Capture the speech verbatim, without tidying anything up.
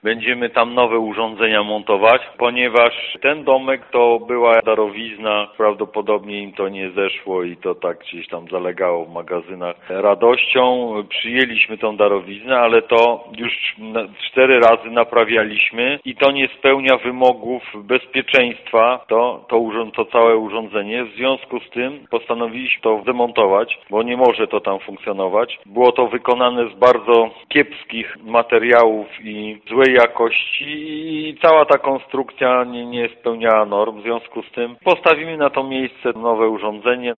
będziemy tam nowe urządzenia montować, ponieważ ten domek to była darowizna, prawdopodobnie im to nie zeszło i to tak gdzieś tam zalegało w magazynach radością. Przyjęliśmy tą darowiznę, ale to już cztery razy naprawialiśmy i to nie spełnia wymogów bezpieczeństwa, to, to, urząd, to całe urządzenie. W związku z tym postanowiliśmy to zdemontować, bo nie może to tam funkcjonować. Było to wykonane z bardzo kiepskich materiałów i złej jakości i cała ta konstrukcja nie, nie spełniała norm. W związku z tym postawimy na to miejsce nowe urządzenie.